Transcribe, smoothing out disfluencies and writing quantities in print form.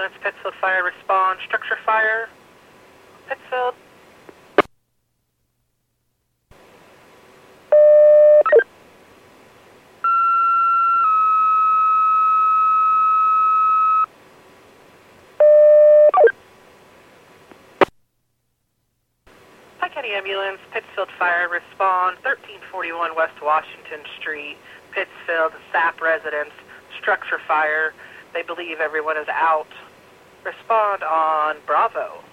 Ambulance, Pittsfield Fire, respond. Structure fire, Pittsfield. Pike County Ambulance, Pittsfield Fire, respond. 1341 West Washington Street, Pittsfield, SAP residence, structure fire. They believe everyone is out. Respond on Bravo.